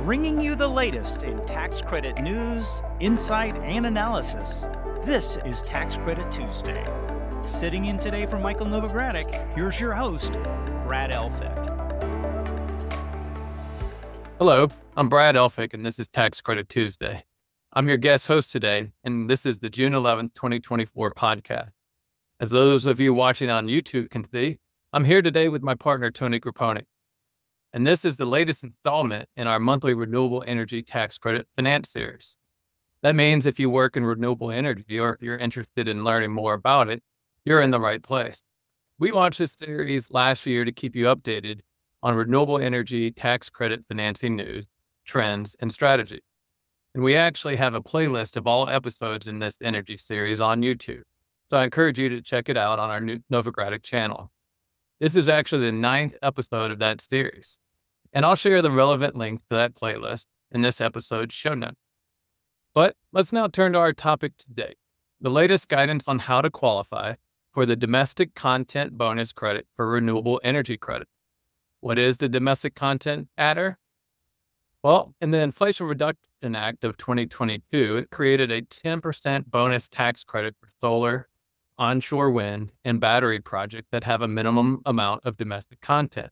bringing you the latest in tax credit news, insight, and analysis. This is Tax Credit Tuesday. Sitting in today for Michael Novogradac, here's your host, Brad Elphick. Hello, I'm Brad Elphick, and this is Tax Credit Tuesday. I'm your guest host today, and this is the June 11th, 2024 podcast. As those of you watching on YouTube can see, I'm here today with my partner, Tony Grapponi. And this is the latest installment in our monthly renewable energy tax credit finance series. That means if you work in renewable energy or if you're interested in learning more about it, you're in the right place. We launched this series last year to keep you updated on renewable energy tax credit financing news, trends, and strategy. And we actually have a playlist of all episodes in this energy series on YouTube. So I encourage you to check it out on our new Novogradac channel. This is actually the 9th episode of that series. And I'll share the relevant link to that playlist in this episode's show notes. But let's now turn to our topic today, the latest guidance on how to qualify for the Domestic Content Bonus Credit for renewable energy credit. What is the Domestic Content Adder? Well, in the Inflation Reduction Act of 2022, it created a 10% bonus tax credit for solar, onshore wind, and battery projects that have a minimum amount of domestic content.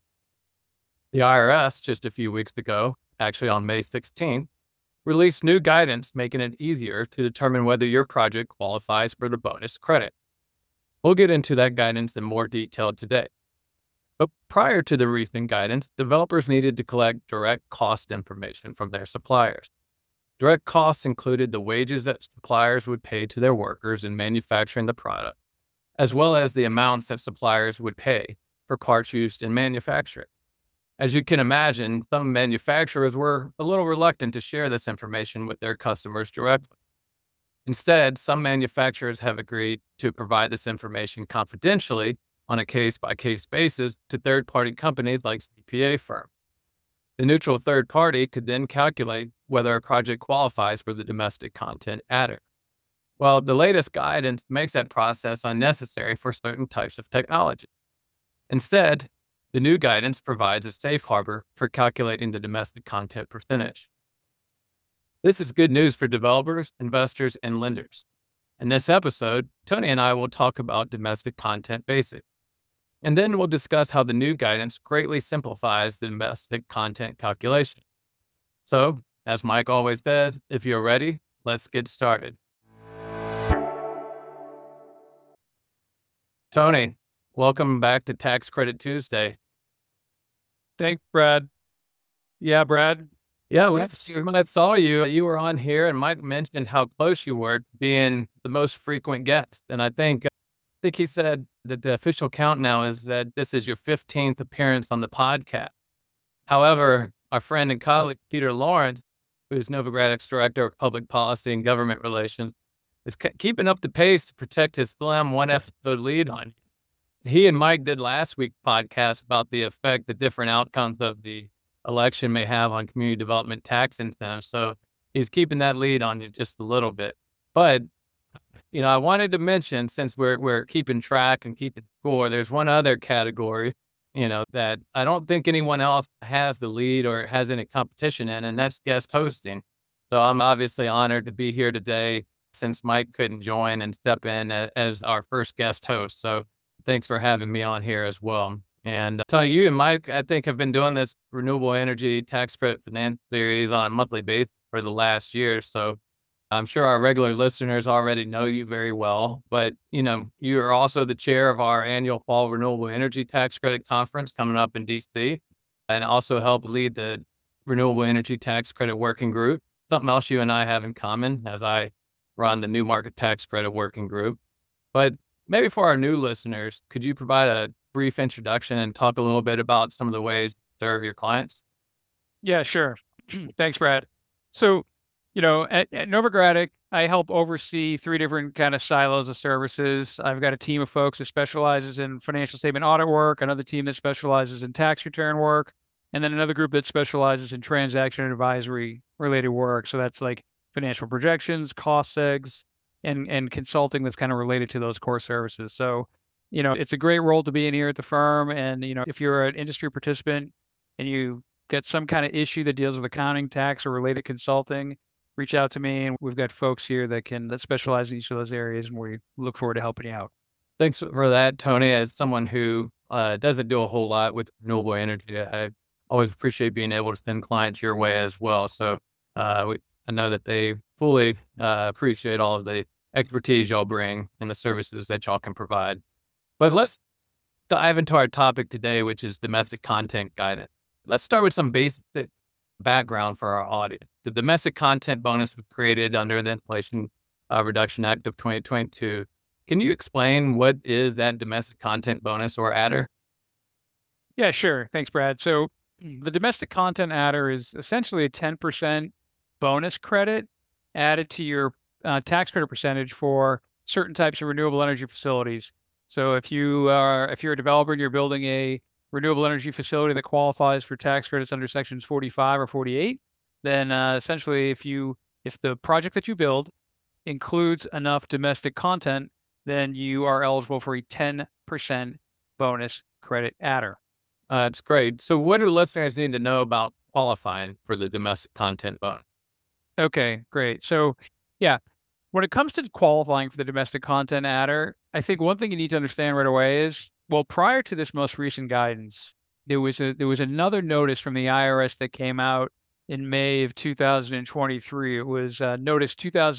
The IRS, just a few weeks ago, actually on May 16th, released new guidance making it easier to determine whether your project qualifies for the bonus credit. We'll get into that guidance in more detail today. But prior to the recent guidance, developers needed to collect direct cost information from their suppliers. Direct costs included the wages that suppliers would pay to their workers in manufacturing the product, as well as the amounts that suppliers would pay for parts used in manufacturing. As you can imagine, some manufacturers were a little reluctant to share this information with their customers directly. Instead, some manufacturers have agreed to provide this information confidentially on a case-by-case basis to third-party companies like CPA firms. The neutral third party could then calculate whether a project qualifies for the Domestic Content Adder. Well, the latest guidance makes that process unnecessary for certain types of technology. Instead, the new guidance provides a safe harbor for calculating the domestic content percentage. This is good news for developers, investors, and lenders. In this episode, Tony and I will talk about domestic content basics. And then we'll discuss how the new guidance greatly simplifies the domestic content calculation. So, as Mike always says, if you're ready, let's get started. Tony, welcome back to Tax Credit Tuesday. Thanks, Brad. Yeah, Brad. Yeah, when I saw you, you were on here, and Mike mentioned how close you were to being the most frequent guest. And I think he said that the official count now is that this is your 15th appearance on the podcast. However, our friend and colleague, Peter Lawrence, who is Novogradac's Director of Public Policy and Government Relations, is keeping up the pace to protect his slim one-episode lead on you. He and Mike did last week's podcast about the effect the different outcomes of the election may have on community development tax incentives. So he's keeping that lead on you just a little bit. But, I wanted to mention, since we're keeping track and keeping score, there's one other category, that I don't think anyone else has the lead or has any competition in, and that's guest hosting. So I'm obviously honored to be here today since Mike couldn't join and step in as our first guest host. So thanks for having me on here as well. And tell you and Mike, I think, have been doing this renewable energy tax credit finance series on a monthly basis for the last year. So I'm sure our regular listeners already know you very well. But, you are also the chair of our annual Fall Renewable Energy Tax Credit Conference coming up in D.C. and also help lead the Renewable Energy Tax Credit Working Group, something else you and I have in common as I run the New Market Tax Credit Working Group. But maybe for our new listeners, could you provide a brief introduction and talk a little bit about some of the ways to serve your clients? Yeah, sure. Thanks, Brad. So, at Novogradac, I help oversee 3 different kind of silos of services. I've got a team of folks that specializes in financial statement audit work, another team that specializes in tax return work, and then another group that specializes in transaction advisory related work. So that's like financial projections, cost segs, and consulting that's kind of related to those core services. So, it's a great role to be in here at the firm. And, if you're an industry participant and you got some kind of issue that deals with accounting, tax, or related consulting, reach out to me. And we've got folks here that specialize in each of those areas, and we look forward to helping you out. Thanks for that, Tony. As someone who doesn't do a whole lot with renewable energy, I always appreciate being able to send clients your way as well. So I know that they fully appreciate all of the expertise y'all bring and the services that y'all can provide. But let's dive into our topic today, which is domestic content guidance. Let's start with some basic background for our audience. The domestic content bonus was created under the Inflation Reduction Act of 2022. Can you explain what is that domestic content bonus or adder? Yeah, sure. Thanks, Brad. So the domestic content adder is essentially a 10% bonus credit added to your tax credit percentage for certain types of renewable energy facilities. So if you're a developer and you're building a renewable energy facility that qualifies for tax credits under sections 45 or 48, then essentially if the project that you build includes enough domestic content, then you are eligible for a 10% bonus credit adder. That's great. So what do listeners need to know about qualifying for the domestic content bonus? Okay, great. So yeah, when it comes to qualifying for the domestic content adder, I think one thing you need to understand right away is, well, prior to this most recent guidance, there was another notice from the IRS that came out in May of 2023. It was notice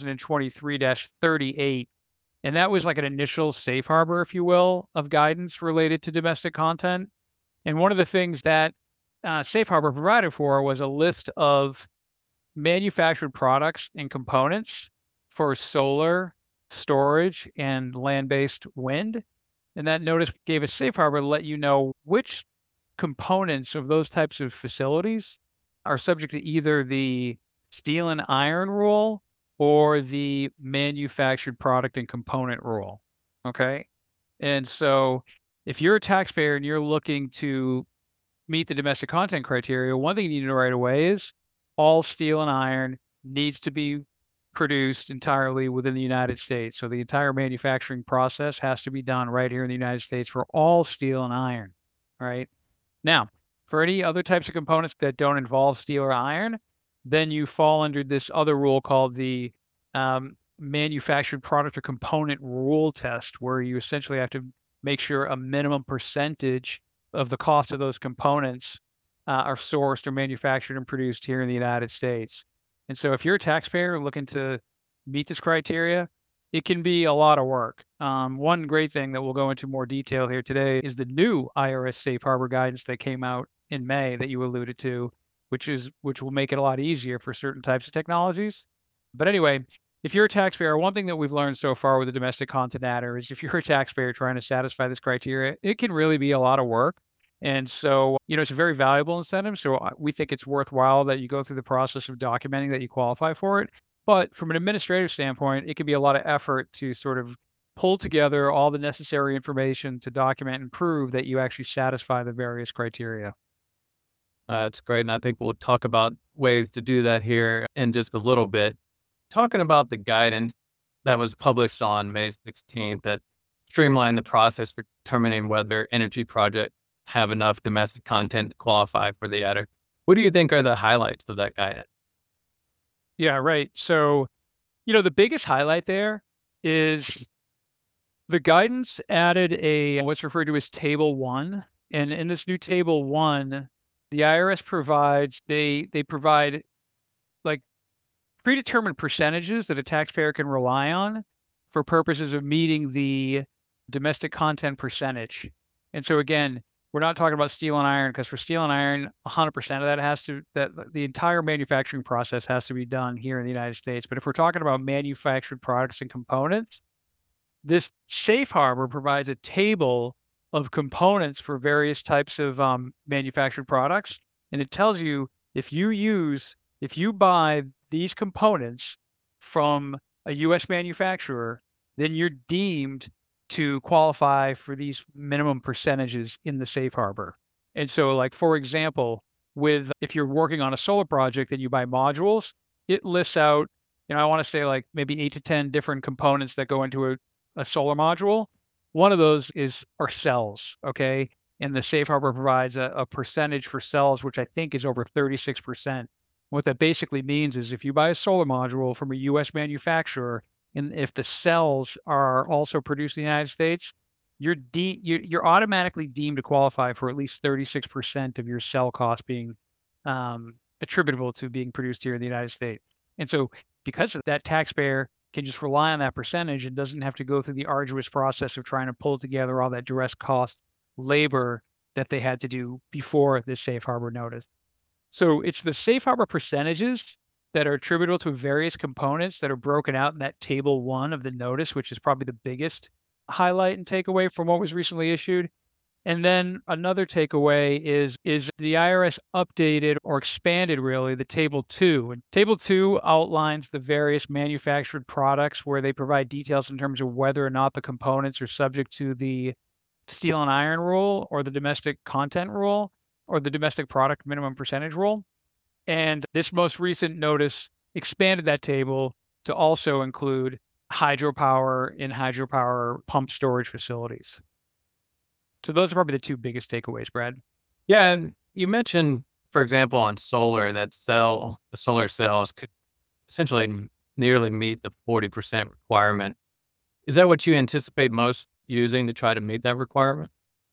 2023-38. And that was like an initial safe harbor, if you will, of guidance related to domestic content. And one of the things that safe harbor provided for was a list of manufactured products and components for solar, storage, and land-based wind. And that notice gave a safe harbor to let you know which components of those types of facilities are subject to either the steel and iron rule or the manufactured product and component rule. Okay. And so if you're a taxpayer and you're looking to meet the domestic content criteria, one thing you need to know right away is all steel and iron needs to be produced entirely within the United States. So the entire manufacturing process has to be done right here in the United States for all steel and iron. All right. Now, for any other types of components that don't involve steel or iron, then you fall under this other rule called the manufactured product or component rule test, where you essentially have to make sure a minimum percentage of the cost of those components are sourced or manufactured and produced here in the United States. And so if you're a taxpayer looking to meet this criteria, it can be a lot of work. One great thing that we'll go into more detail here today is the new IRS safe harbor guidance that came out in May that you alluded to, which will make it a lot easier for certain types of technologies. But anyway, if you're a taxpayer, one thing that we've learned so far with the domestic content adder is if you're a taxpayer trying to satisfy this criteria, it can really be a lot of work. And so, it's a very valuable incentive. So we think it's worthwhile that you go through the process of documenting that you qualify for it. But from an administrative standpoint, it can be a lot of effort to sort of pull together all the necessary information to document and prove that you actually satisfy the various criteria. That's great. And I think we'll talk about ways to do that here in just a little bit. Talking about the guidance that was published on May 16th that streamlined the process for determining whether energy projects have enough domestic content to qualify for the adder. What do you think are the highlights of that guidance? Yeah, right. So, the biggest highlight there is the guidance added what's referred to as Table 1. And in this new Table 1, the IRS provides, they provide like predetermined percentages that a taxpayer can rely on for purposes of meeting the domestic content percentage. And so again, we're not talking about steel and iron, because for steel and iron, 100% of that the entire manufacturing process has to be done here in the United States. But if we're talking about manufactured products and components, this safe harbor provides a table of components for various types of manufactured products. And it tells you if you buy these components from a U.S. manufacturer, then you're deemed to qualify for these minimum percentages in the safe harbor. And so, like, for example, if you're working on a solar project and you buy modules, it lists out, I want to say like maybe 8 to 10 different components that go into a solar module. One of those are cells. Okay. And the safe harbor provides a percentage for cells, which I think is over 36%. What that basically means is if you buy a solar module from a US manufacturer, and if the cells are also produced in the United States, you're automatically deemed to qualify for at least 36% of your cell cost being attributable to being produced here in the United States. And so because of that, taxpayer can just rely on that percentage and doesn't have to go through the arduous process of trying to pull together all that direct cost labor that they had to do before this safe harbor notice. So it's the safe harbor percentages that are attributable to various components that are broken out in that table 1 of the notice, which is probably the biggest highlight and takeaway from what was recently issued. And then another takeaway is the IRS updated or expanded really the table 2. And table 2 outlines the various manufactured products where they provide details in terms of whether or not the components are subject to the steel and iron rule or the domestic content rule or the domestic product minimum percentage rule. And this most recent notice expanded that table to also include hydropower and hydropower pump storage facilities. So those are probably the 2 biggest takeaways, Brad. Yeah, and you mentioned, for example, on solar, that the solar cells could essentially nearly meet the 40% requirement. Is that what you anticipate most using to try to meet that requirement?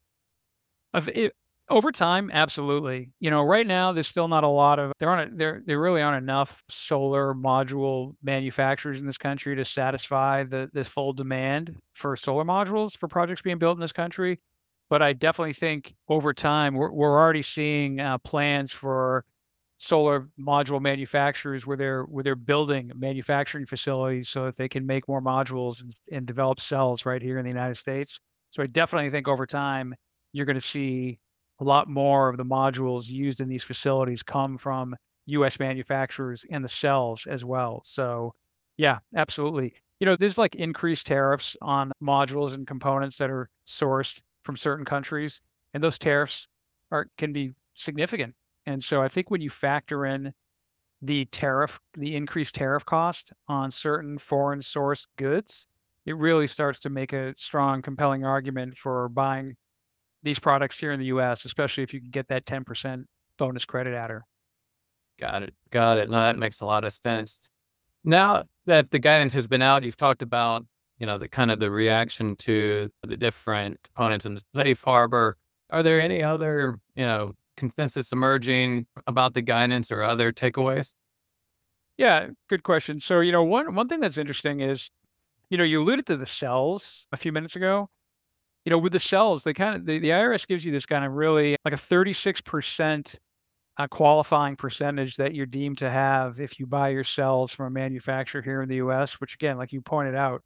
Over time, absolutely. Right now there's still not a lot of there really aren't enough solar module manufacturers in this country to satisfy the full demand for solar modules for projects being built in this country. But I definitely think over time we're already seeing plans for solar module manufacturers where they're building manufacturing facilities so that they can make more modules and develop cells right here in the United States. So I definitely think over time you're going to see a lot more of the modules used in these facilities come from US manufacturers and the cells as well. So yeah, absolutely. There's like increased tariffs on modules and components that are sourced from certain countries, and those tariffs can be significant. And so I think when you factor in the increased tariff cost on certain foreign sourced goods, it really starts to make a strong, compelling argument for buying these products here in the US, especially if you can get that 10% bonus credit adder. Got it. No, that makes a lot of sense. Now that the guidance has been out, you've talked about, the kind of the reaction to the different components in the safe harbor. Are there any other, consensus emerging about the guidance or other takeaways? Yeah, good question. So, one thing that's interesting is, you alluded to the cells a few minutes ago. With the cells, the IRS gives you this kind of really like a 36% qualifying percentage that you're deemed to have if you buy your cells from a manufacturer here in the US, which again, like you pointed out,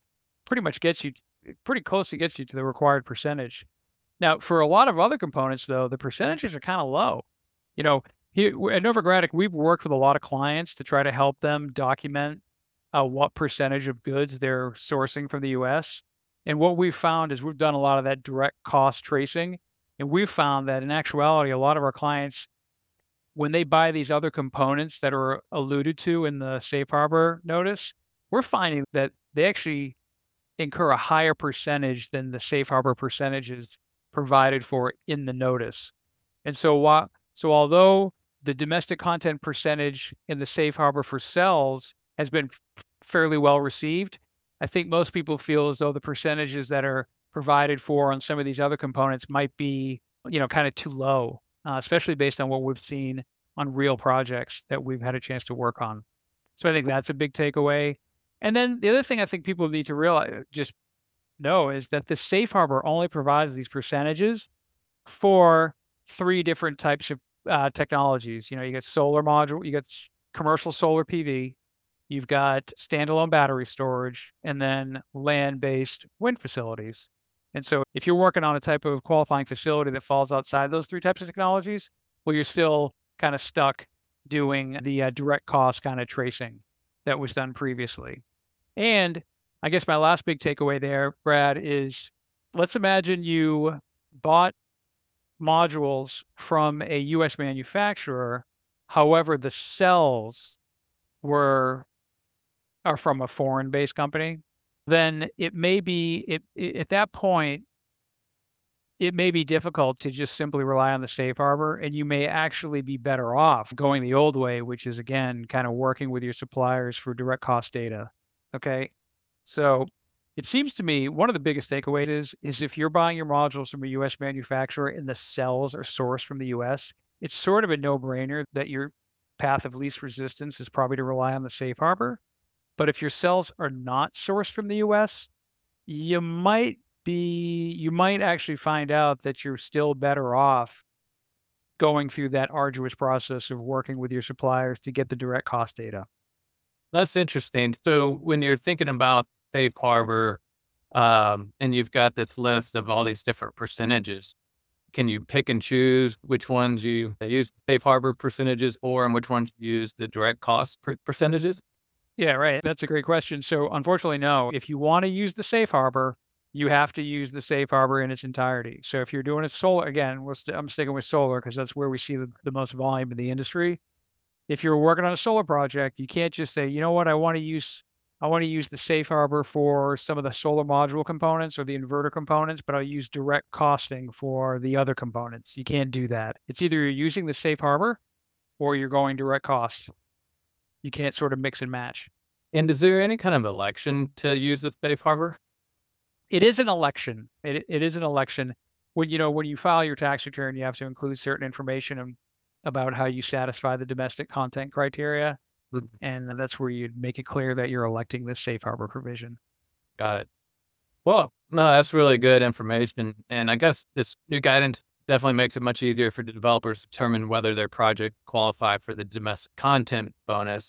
pretty closely gets you to the required percentage. Now, for a lot of other components, though, the percentages are kind of low. Here at Novogradac, we've worked with a lot of clients to try to help them document what percentage of goods they're sourcing from the US. And what we've found is we've done a lot of that direct cost tracing. And we've found that in actuality, a lot of our clients, when they buy these other components that are alluded to in the safe harbor notice, we're finding that they actually incur a higher percentage than the safe harbor percentages provided for in the notice. And so although the domestic content percentage in the safe harbor for cells has been fairly well received, I think most people feel as though the percentages that are provided for on some of these other components might be, kind of too low, especially based on what we've seen on real projects that we've had a chance to work on. So I think that's a big takeaway. And then the other thing I think people need to know is that the safe harbor only provides these percentages for 3 different types of technologies. You get solar module, you got commercial solar PV, you've got standalone battery storage, and then land-based wind facilities. And so if you're working on a type of qualifying facility that falls outside those 3 types of technologies, well, you're still kind of stuck doing the direct cost kind of tracing that was done previously. And I guess my last big takeaway there, Brad, is let's imagine you bought modules from a US manufacturer. However, the cells are from a foreign-based company. Then it may be at that point, it may be difficult to just simply rely on the safe harbor, and you may actually be better off going the old way, which is again kind of working with your suppliers for direct cost data. Okay. So it seems to me one of the biggest takeaways is if you're buying your modules from a US manufacturer and the cells are sourced from the US, it's sort of a no-brainer that your path of least resistance is probably to rely on the safe harbor. But if your cells are not sourced from the US, you might actually find out that you're still better off going through that arduous process of working with your suppliers to get the direct cost data. That's interesting. So when you're thinking about safe harbor, and you've got this list of all these different percentages, can you pick and choose which ones you use safe harbor percentages for and which ones you use the direct cost percentages? Yeah, right. That's a great question. So unfortunately, no. If you want to use the safe harbor, you have to use the safe harbor in its entirety. So if you're doing a solar, again, I'm sticking with solar because that's where we see the most volume in the industry. If you're working on a solar project, you can't just say, you know what, I want to use the safe harbor for some of the solar module components or the inverter components, but I'll use direct costing for the other components. You can't do that. It's either you're using the safe harbor or you're going direct cost. You can't sort of mix and match. And is there any kind of election to use the safe harbor? It is an election. It is an election. When you file your tax return, you have to include certain information about how you satisfy the domestic content criteria. Mhm. And that's where you'd make it clear that you're electing this safe harbor provision. Got it. Well, no, that's really good information. And I guess this new guidance definitely makes it much easier for the developers to determine whether their project qualify for the domestic content bonus.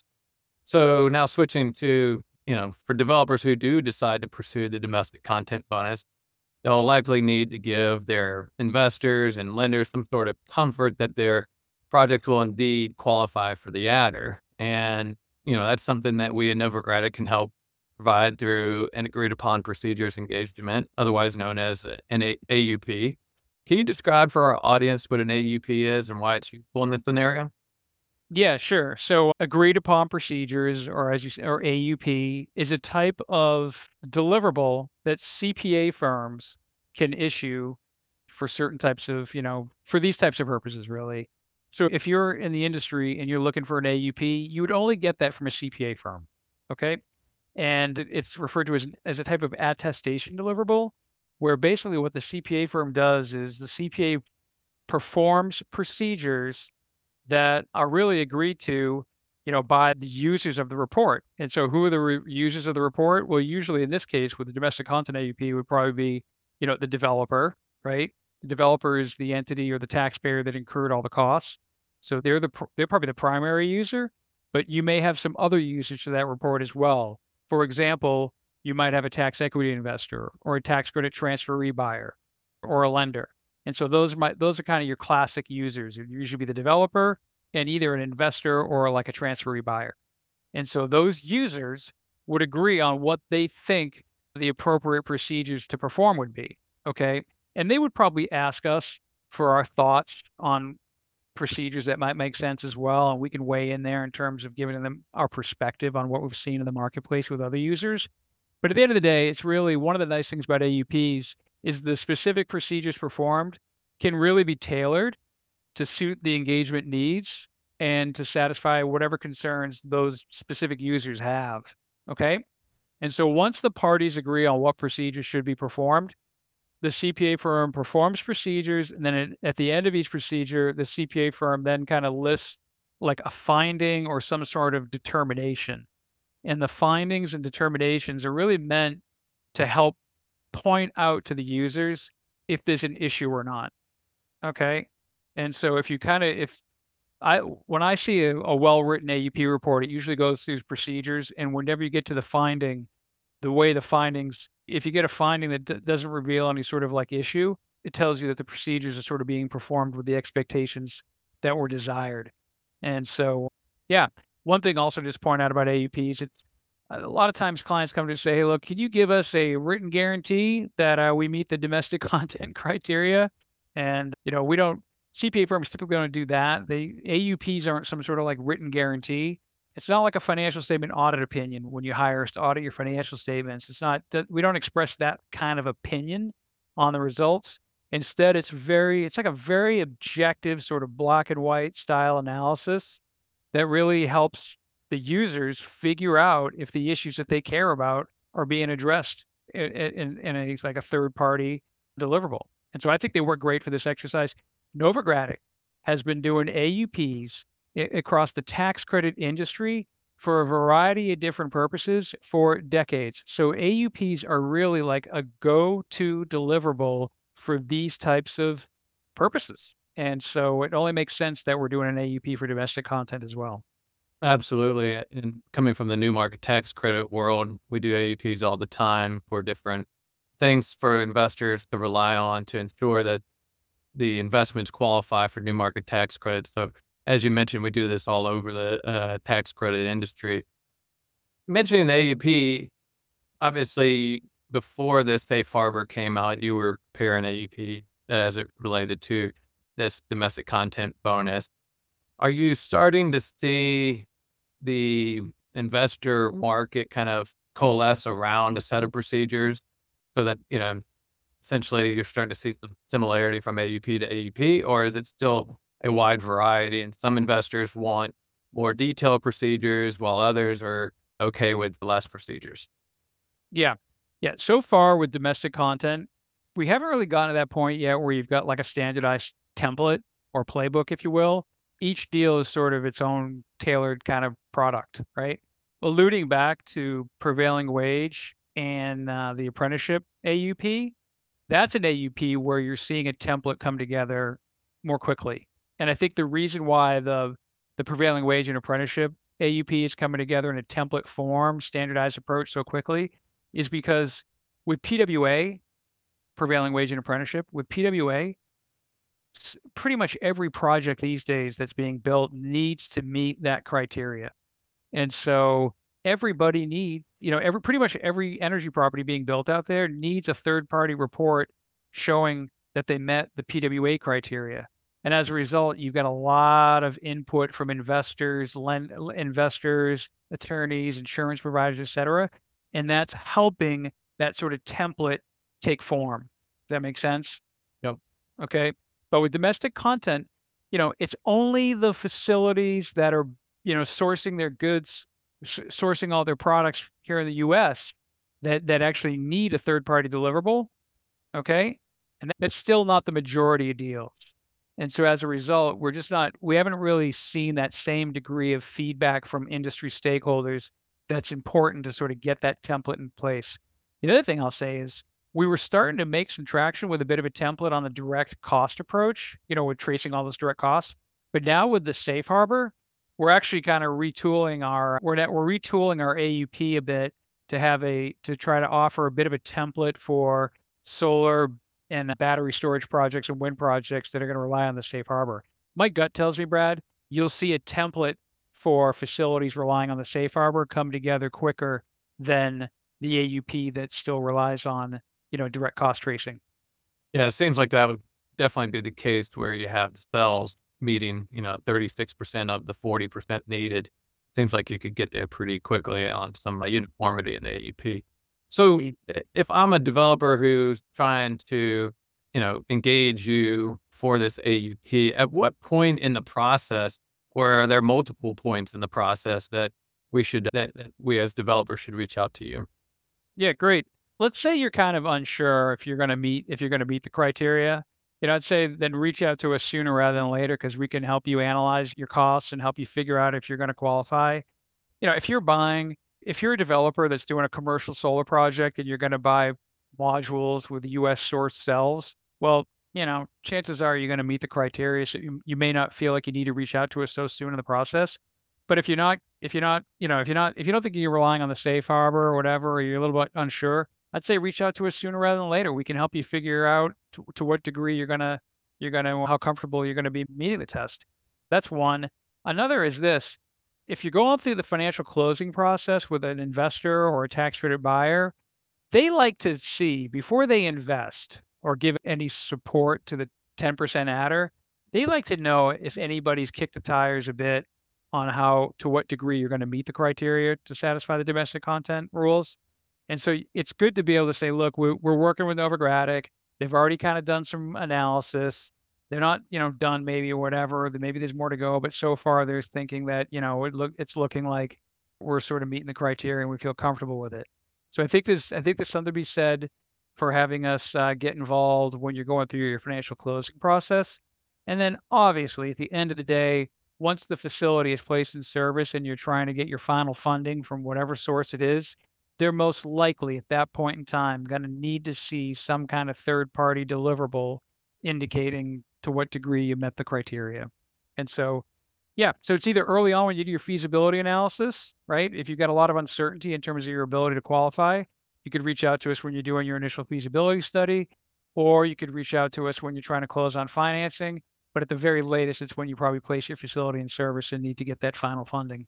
So now switching to, for developers who do decide to pursue the domestic content bonus, they'll likely need to give their investors and lenders some sort of comfort that their project will indeed qualify for the adder. And, that's something that we at Novogradac can help provide through an agreed upon procedures engagement, otherwise known as an AUP. Can you describe for our audience what an AUP is and why it's useful in this scenario? Yeah, sure. So agreed upon procedures, or as you say, or AUP, is a type of deliverable that CPA firms can issue for certain types of, for these types of purposes, really. So if you're in the industry and you're looking for an AUP, you would only get that from a CPA firm. Okay. And it's referred to as a type of attestation deliverable, where basically what the CPA firm does is the CPA performs procedures that are really agreed to, by the users of the report. And so who are the users of the report? Well, usually in this case, with the domestic content AUP would probably be, the developer, right? The developer is the entity or the taxpayer that incurred all the costs. So they're probably the primary user, but you may have some other users to that report as well. For example, you might have a tax equity investor or a tax credit transferee buyer or a lender. And so those are kind of your classic users. It would usually be the developer and either an investor or like a transferee buyer. And so those users would agree on what they think the appropriate procedures to perform would be. Okay. And they would probably ask us for our thoughts on procedures that might make sense as well. And we can weigh in there in terms of giving them our perspective on what we've seen in the marketplace with other users. But at the end of the day, it's really one of the nice things about AUPs is the specific procedures performed can really be tailored to suit the engagement needs and to satisfy whatever concerns those specific users have. Okay. And so once the parties agree on what procedures should be performed, the CPA firm performs procedures. And then at the end of each procedure, the CPA firm then kind of lists like a finding or some sort of determination. And the findings and determinations are really meant to help point out to the users if there's an issue or not. Okay. And so when I see a well-written AUP report, it usually goes through procedures. And whenever you get to the finding, if you get a finding that doesn't reveal any sort of like issue, it tells you that the procedures are sort of being performed with the expectations that were desired. And so, yeah, one thing also just point out about AUPs, a lot of times clients come to say, hey, look, can you give us a written guarantee that we meet the domestic content criteria? And, CPA firms typically don't do that. The AUPs aren't some sort of like written guarantee. It's not like a financial statement audit opinion when you hire us to audit your financial statements. We don't express that kind of opinion on the results. Instead, it's like a very objective sort of black and white style analysis that really helps the users figure out if the issues that they care about are being addressed in a like a third party deliverable. And so I think they work great for this exercise. Novogradac has been doing AUPs across the tax credit industry for a variety of different purposes for decades. So AUPs are really like a go-to deliverable for these types of purposes. And so it only makes sense that we're doing an AUP for domestic content as well. Absolutely. And coming from the new market tax credit world, we do AUPs all the time for different things for investors to rely on to ensure that the investments qualify for new market tax credits. So as you mentioned, we do this all over the tax credit industry. Mentioning the AUP, obviously before this safe harbor came out, you were preparing AUP as it related to this domestic content bonus. Are you starting to see the investor market kind of coalesce around a set of procedures so that, essentially you're starting to see some similarity from AUP to AUP, or is it still a wide variety and some investors want more detailed procedures while others are okay with less procedures? Yeah. Yeah. So far with domestic content, we haven't really gotten to that point yet where you've got like a standardized template or playbook, if you will. Each deal is sort of its own tailored kind of product, right? Alluding back to prevailing wage and the apprenticeship AUP, that's an AUP where you're seeing a template come together more quickly. And I think the reason why the prevailing wage and apprenticeship AUP is coming together in a template form, standardized approach so quickly is because with PWA, prevailing wage and apprenticeship, with PWA, pretty much every project these days that's being built needs to meet that criteria. And so everybody pretty much every energy property being built out there needs a third party report showing that they met the PWA criteria. And as a result, you've got a lot of input from investors, attorneys, insurance providers, et cetera. And that's helping that sort of template take form. Does that make sense? Yep. Okay. But with domestic content, it's only the facilities that are, sourcing their goods, sourcing all their products here in the US that actually need a third-party deliverable. Okay. And that's still not the majority of deals. And so as a result, we haven't really seen that same degree of feedback from industry stakeholders that's important to sort of get that template in place. The other thing I'll say is we were starting to make some traction with a bit of a template on the direct cost approach, with tracing all those direct costs. But now with the safe harbor, we're actually kind of retooling our AUP a bit to try to offer a bit of a template for solar and battery storage projects and wind projects that are going to rely on the safe harbor. My gut tells me, Brad, you'll see a template for facilities relying on the safe harbor come together quicker than the AUP that still relies on, direct cost tracing. Yeah, it seems like that would definitely be the case where you have the cells meeting, 36% of the 40% needed. Seems like you could get there pretty quickly on some uniformity in the AUP. So if I'm a developer who's trying to, engage you for this AUP, at what point in the process, or are there multiple points in the process that we as developers should reach out to you? Yeah, great. Let's say you're kind of unsure if you're going to meet the criteria. I'd say then reach out to us sooner rather than later because we can help you analyze your costs and help you figure out if you're going to qualify. If you're a developer that's doing a commercial solar project and you're going to buy modules with US sourced cells, well, chances are you're going to meet the criteria. So you may not feel like you need to reach out to us so soon in the process. But if you don't think you're relying on the safe harbor or whatever, or you're a little bit unsure, I'd say reach out to us sooner rather than later. We can help you figure out to what degree how comfortable you're going to be meeting the test. That's one. Another is this. If you're going through the financial closing process with an investor or a tax credit buyer, they like to see before they invest or give any support to the 10% adder, they like to know if anybody's kicked the tires a bit on to what degree you're going to meet the criteria to satisfy the domestic content rules. And so it's good to be able to say, look, we're working with Novogradac. They've already kind of done some analysis. They're not, done maybe or whatever. Maybe there's more to go, but so far they're thinking that, it's looking like we're sort of meeting the criteria and we feel comfortable with it. So I think there's something to be said for having us get involved when you're going through your financial closing process. And then obviously at the end of the day, once the facility is placed in service and you're trying to get your final funding from whatever source it is, they're most likely at that point in time going to need to see some kind of third party deliverable indicating to what degree you met the criteria. And so, yeah, so it's either early on when you do your feasibility analysis, right? If you've got a lot of uncertainty in terms of your ability to qualify, you could reach out to us when you're doing your initial feasibility study, or you could reach out to us when you're trying to close on financing. But at the very latest, it's when you probably place your facility in service and need to get that final funding.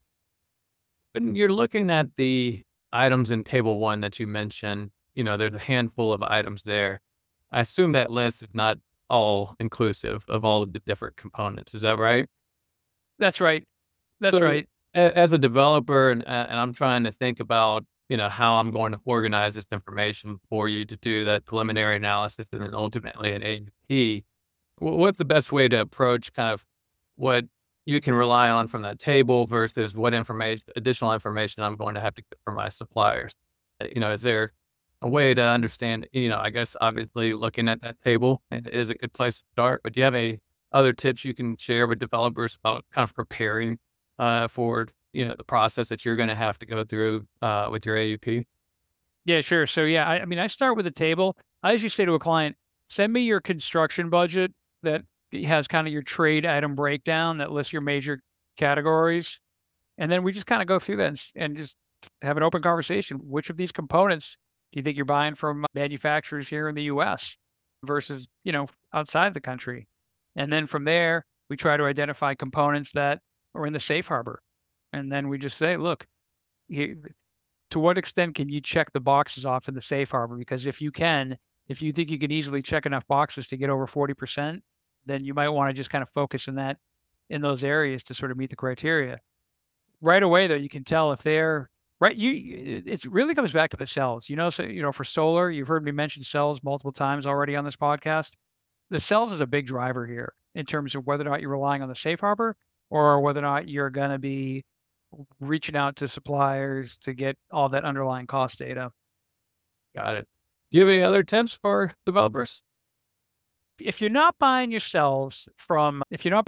When you're looking at the items in table 1 that you mentioned, there's a handful of items there. I assume that list is not all inclusive of all of the different components. Is that right? That's right. That's So, right. As a developer, and I'm trying to think about, how I'm going to organize this information for you to do that preliminary analysis and then ultimately an AUP, what's the best way to approach kind of what you can rely on from that table versus what additional information I'm going to have to get from my suppliers? Is there a way to understand, I guess obviously looking at that table is a good place to start, but do you have any other tips you can share with developers about kind of preparing for, the process that you're going to have to go through with your AUP? Yeah, sure. So yeah, I start with a table. I usually say to a client, send me your construction budget that has kind of your trade item breakdown that lists your major categories. And then we just kind of go through that and just have an open conversation. Which of these components do you think you're buying from manufacturers here in the US versus, outside the country? And then from there, we try to identify components that are in the safe harbor. And then we just say, look, to what extent can you check the boxes off in the safe harbor? Because if you think you can easily check enough boxes to get over 40%, then you might want to just kind of focus in those areas to sort of meet the criteria. Right away, though, you can tell if they're right. It really comes back to the cells. So, for solar, you've heard me mention cells multiple times already on this podcast. The cells is a big driver here in terms of whether or not you're relying on the safe harbor or whether or not you're going to be reaching out to suppliers to get all that underlying cost data. Got it. Do you have any other tips for developers? If you're not buying your cells from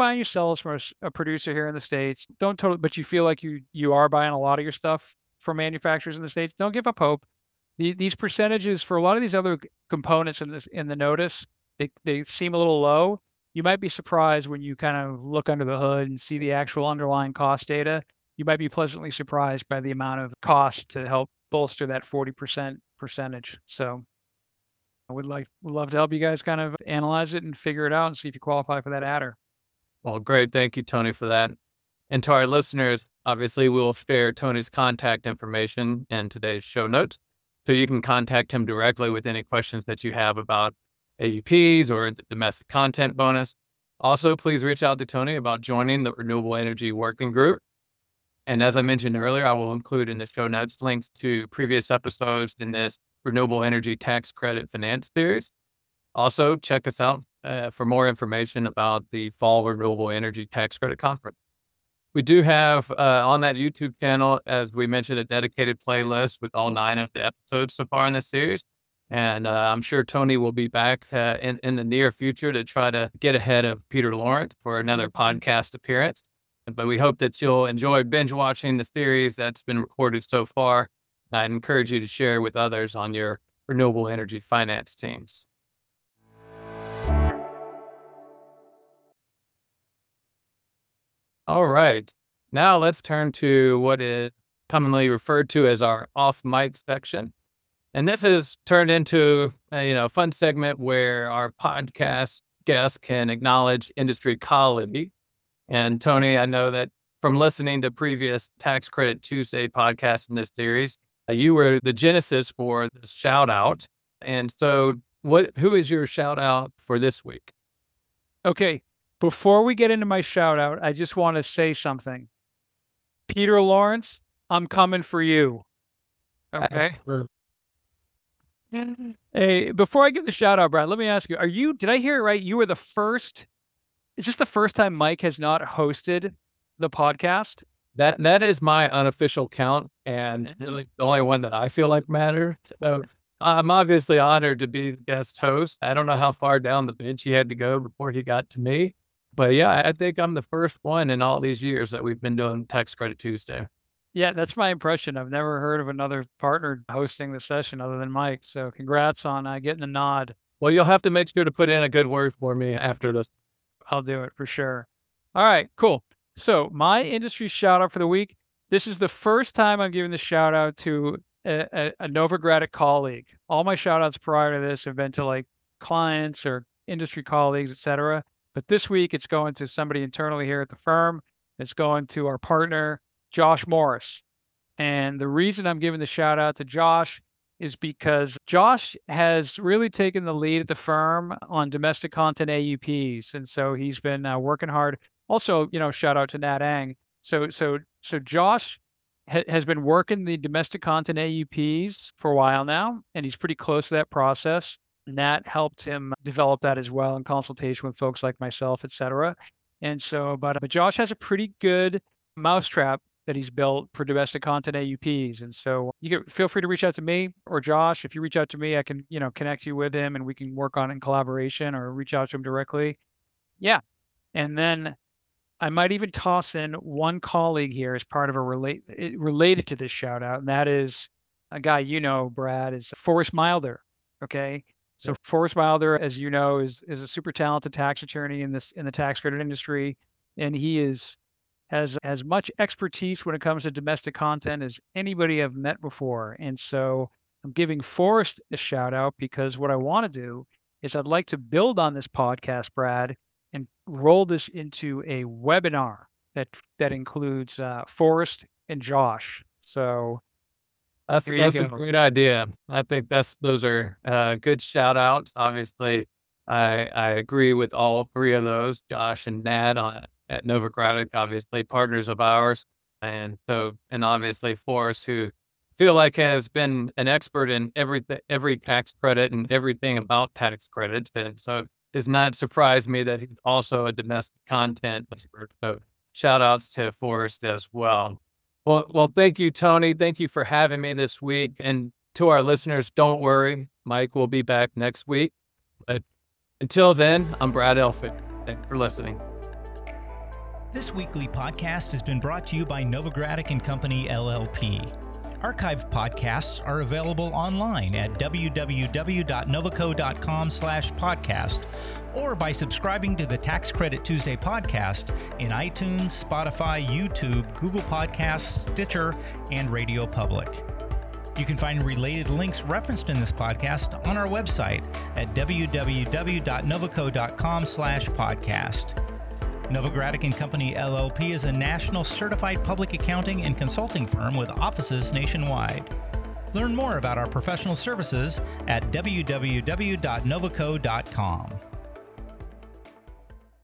a producer here in the States, but you feel like you are buying a lot of your stuff from manufacturers in the States, don't give up hope. These percentages for a lot of these other components in the notice, they seem a little low. You might be surprised when you kind of look under the hood and see the actual underlying cost data. You might be pleasantly surprised by the amount of cost to help bolster that 40% percentage. So I would love to help you guys kind of analyze it and figure it out and see if you qualify for that adder. Well, great. Thank you, Tony, for that. And to our listeners, obviously, we'll share Tony's contact information in today's show notes, so you can contact him directly with any questions that you have about AUPs or the domestic content bonus. Also, please reach out to Tony about joining the Renewable Energy Working Group. And as I mentioned earlier, I will include in the show notes links to previous episodes in this Renewable Energy Tax Credit Finance series. Also, check us out for more information about the Fall Renewable Energy Tax Credit Conference. We do have on that YouTube channel, as we mentioned, a dedicated playlist with all 9 of the episodes so far in this series. And I'm sure Tony will be back in the near future to try to get ahead of Peter Lawrence for another podcast appearance. But we hope that you'll enjoy binge watching the series that's been recorded so far. I'd encourage you to share with others on your renewable energy finance teams. All right. Now let's turn to what is commonly referred to as our off mic section. And this has turned into a fun segment where our podcast guests can acknowledge industry colleagues. And Tony, I know that from listening to previous Tax Credit Tuesday podcasts in this series, you were the genesis for the shout out. And so who is your shout out for this week? Okay. Before we get into my shout out, I just want to say something. Peter Lawrence, I'm coming for you. Okay. Hey, before I give the shout out, Brad, let me ask you, did I hear it right? You were the first, is this the first time Mike has not hosted the podcast? That is my unofficial count, and really the only one that I feel like matters. So I'm obviously honored to be the guest host. I don't know how far down the bench he had to go before he got to me, but yeah, I think I'm the first one in all these years that we've been doing Tax Credit Tuesday. Yeah, that's my impression. I've never heard of another partner hosting the session other than Mike. So congrats on getting the nod. Well, you'll have to make sure to put in a good word for me after this. I'll do it for sure. All right, cool. So my industry shout out for the week. This is the first time I'm giving the shout out to a Novogradac colleague. All my shout outs prior to this have been to like clients or industry colleagues, et cetera. But this week it's going to somebody internally here at the firm. It's going to our partner, Josh Morris. And the reason I'm giving the shout out to Josh is because Josh has really taken the lead at the firm on domestic content AUPs. And so he's been working hard. Also, shout out to Nat Ang. So Josh has been working the domestic content AUPs for a while now, and he's pretty close to that process. Nat helped him develop that as well in consultation with folks like myself, et cetera. And so, but Josh has a pretty good mousetrap that he's built for domestic content AUPs. And so you can feel free to reach out to me or Josh. If you reach out to me, I can, connect you with him and we can work on it in collaboration, or reach out to him directly. Yeah. And then I might even toss in one colleague here as part of related to this shout out. And that is a guy, Brad, is Forrest Milder. Okay. So Forrest Milder, as you know, is a super talented tax attorney in the tax credit industry. And he has as much expertise when it comes to domestic content as anybody I've met before. And so I'm giving Forrest a shout out because what I want to do is I'd like to build on this podcast, Brad, and roll this into a webinar that includes Forrest and Josh. So that's a great idea. I think those are good shout outs. Obviously, I agree with all three of those, Josh and Nat at Novogradac, obviously partners of ours. And obviously Forrest, who I feel like has been an expert in every tax credit and everything about tax credits. And so it does not surprise me that he's also a domestic content expert. So shout outs to Forrest as well. Well, thank you, Tony. Thank you for having me this week. And to our listeners, don't worry, Mike will be back next week. But until then, I'm Brad Elphick. Thanks for listening. This weekly podcast has been brought to you by Novogradac & Company, LLP. Archived podcasts are available online at www.novoco.com/podcast or by subscribing to the Tax Credit Tuesday podcast in iTunes, Spotify, YouTube, Google Podcasts, Stitcher, and Radio Public. You can find related links referenced in this podcast on our website at www.novoco.com/podcast. Novogradac & Company, LLP is a national certified public accounting and consulting firm with offices nationwide. Learn more about our professional services at www.novoco.com.